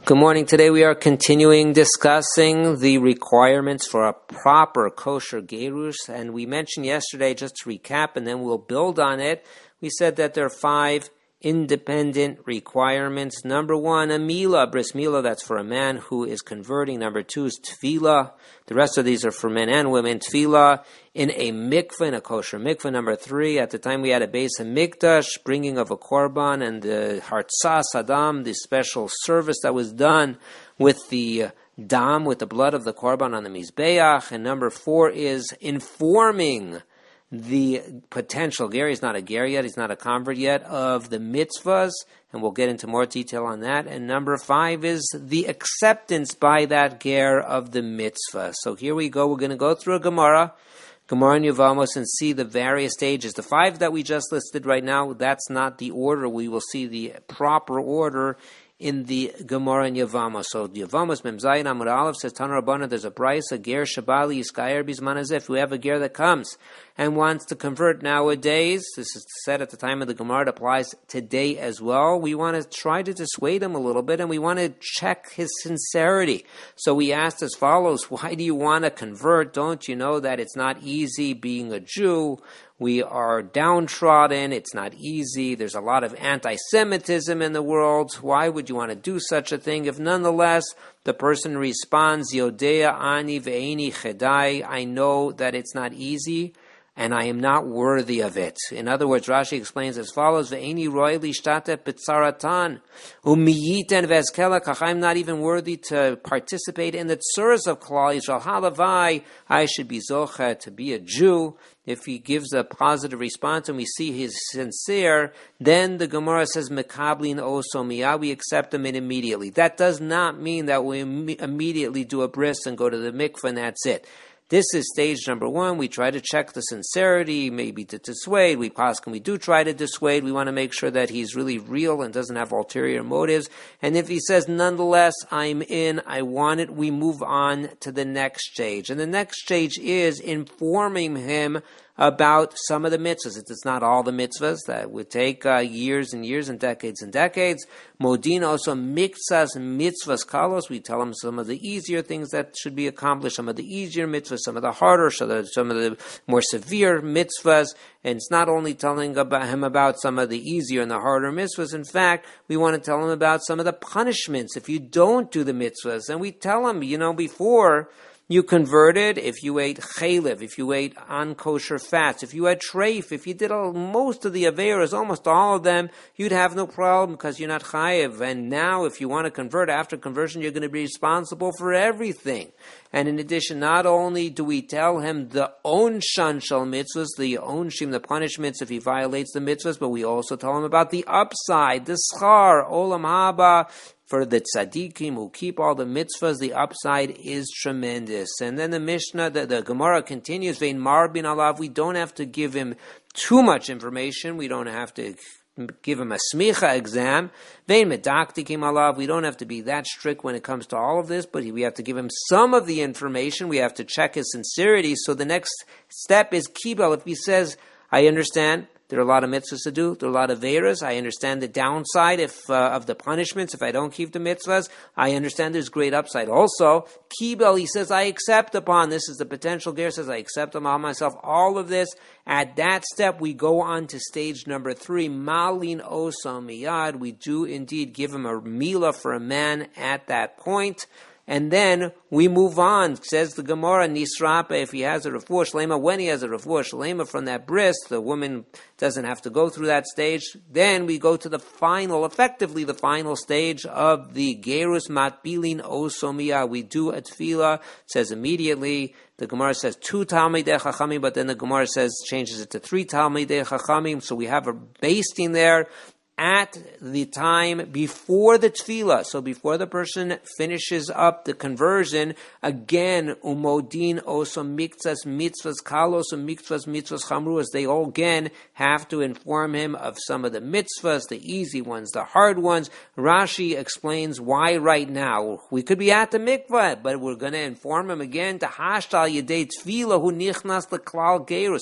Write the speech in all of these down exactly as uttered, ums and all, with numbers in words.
Good morning. Today we are continuing discussing the requirements for a proper kosher gerus, and we mentioned yesterday, just to recap, and then we'll build on it, we said that there are five independent requirements. Number one, a milah, bris milah, that's for a man who is converting. Number two is tefillah. The rest of these are for men and women. Tefillah in a mikveh, in a kosher mikveh. Number three, at the time we had a Beis Hamikdash, bringing of a korban and the hartzas adam, the special service that was done with the dam, with the blood of the korban on the mizbeach. And number four is informing the potential ger, he's not a ger yet, he's not a convert yet, of the mitzvahs, and we'll get into more detail on that. And number five is the acceptance by that ger of the mitzvah. So here we go, we're going to go through a Gemara, Gemara in Yevamos, and see the various stages. The five that we just listed right now, that's not the order. We will see the proper order in the Gemara in Yevamos. So the Yevamos Mem Zayin Amud Aleph says, Tana Rabbana, there's a price, a ger shabali yiskayer bizman hazeh. If we have a ger that comes and wants to convert nowadays, this is said at the time of the Gemara, it applies today as well. We want to try to dissuade him a little bit, and we want to check his sincerity. So we asked as follows: why do you want to convert? Don't you know that it's not easy being a Jew? We are downtrodden. It's not easy. There's a lot of anti-Semitism in the world. Why would you want to do such a thing? If nonetheless the person responds, Yodea ani ve'eni chedai, I know that it's not easy, and I am not worthy of it. In other words, Rashi explains as follows: Ve'eni roy lishtate b'tzaratan umiyiten v'ezkelak. I'm not even worthy to participate in the tzuras of Klal Yisrael. Halavai, I should be zocha to be a Jew. If he gives a positive response and we see he's sincere, then the Gemara says, Mekablin oso miyah, we accept him immediately. That does not mean that we im- immediately do a bris and go to the mikveh and that's it. This is stage number one. We try to check the sincerity, maybe to dissuade. We possibly we do try to dissuade. We want to make sure that he's really real and doesn't have ulterior motives. And if he says, nonetheless, I'm in, I want it, we move on to the next stage. And the next stage is informing him about some of the mitzvahs. It's not all the mitzvahs. That would take uh, years and years and decades and decades. Modin also mixas mitzvahs kalos. We tell him some of the easier things that should be accomplished, some of the easier mitzvahs, some of the harder, some of the, some of the more severe mitzvahs. And it's not only telling about him about some of the easier and the harder mitzvahs. In fact, we want to tell him about some of the punishments if you don't do the mitzvahs. And we tell him, you know, before you converted, if you ate chaylev, if you ate unkosher fats, if you had treif, if you did all, most of the averas, almost all of them, you'd have no problem because you're not chayev. And now if you want to convert, after conversion, you're going to be responsible for everything. And in addition, not only do we tell him the onshan shal mitzvahs, the onshim, the punishments if he violates the mitzvahs, but we also tell him about the upside, the schar, olam haba. For the tzaddikim who keep all the mitzvahs, the upside is tremendous. And then the Mishnah, the, the Gemara continues, Vein marbin alav, we don't have to give him too much information. We don't have to give him a smicha exam. Vein medaktikim alav, we don't have to be that strict when it comes to all of this, but we have to give him some of the information. We have to check his sincerity. So the next step is kibel. If he says, I understand, there are a lot of mitzvahs to do. There are a lot of veras. I understand the downside if uh, of the punishments if I don't keep the mitzvahs. I understand there's great upside. Also, kibel, he says, I accept upon, this is the potential ger, says, I accept upon myself all of this. At that step, we go on to stage number three, malin oso miyad. We do indeed give him a milah for a man at that point. And then we move on. Says the Gemara, Nisrapa, if he has a refuah shlema, when he has a refuah shlema from that bris, the woman doesn't have to go through that stage. Then we go to the final, effectively the final stage of the gerus matbilin osomiyah. We do a tefillah. Says immediately, the Gemara says two talmidei chachamim, but then the Gemara says, changes it to three talmidei chachamim. So we have a basting there at the time before the tefillah, so before the person finishes up the conversion, again, umodin oso miktzas mitzvahs kalos mitzvahs mitzvahs chamruas, they all again have to inform him of some of the mitzvahs, the easy ones, the hard ones. Rashi explains why right now. We could be at the mikvah, but we're going to inform him again to hashtal yedei tefillah hu nichnas leklal gerus.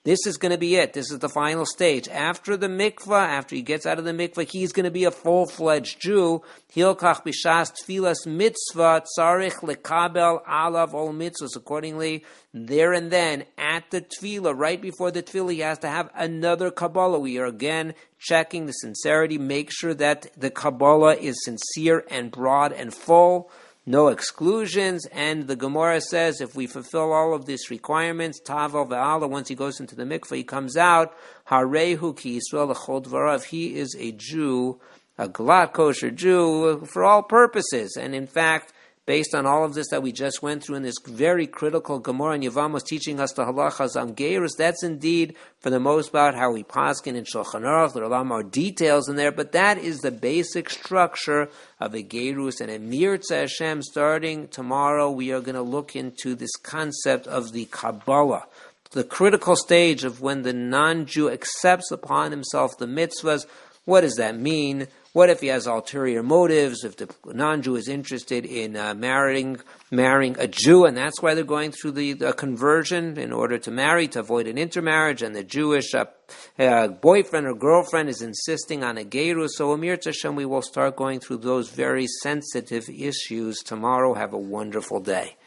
This is going to be it. This is the final stage. After the mikvah, after he gets out of the mikvah, he's going to be a full-fledged Jew. Hilkach b'shas tfilas mitzvah tzarich lekabel alav ol mitzvahs. Accordingly, there and then, at the tefillah, right before the tefillah, he has to have another Kabbalah. We are again checking the sincerity. Make sure that the Kabbalah is sincere and broad and full. No exclusions, and the Gemara says if we fulfill all of these requirements, Tavel ve'ala, once he goes into the mikveh, he comes out, Harehu ki Yisrael l'chol dvarav, he is a Jew, a glatt kosher Jew, for all purposes. And in fact, based on all of this that we just went through in this very critical Gemara, and Yevamos teaching us the halachas on gerus, that's indeed, for the most part, how we paskin in Shulchan Aruch. There are a lot more details in there, but that is the basic structure of a gerus. And in Mirza Hashem, starting tomorrow, we are going to look into this concept of the Kabbalah, the critical stage of when the non-Jew accepts upon himself the mitzvahs. What does that mean? What if he has ulterior motives? If the non-Jew is interested in uh, marrying marrying a Jew, and that's why they're going through the, the conversion in order to marry, to avoid an intermarriage, and the Jewish uh, uh, boyfriend or girlfriend is insisting on a gerus. So Amir Tashem, we will start going through those very sensitive issues tomorrow. Have a wonderful day.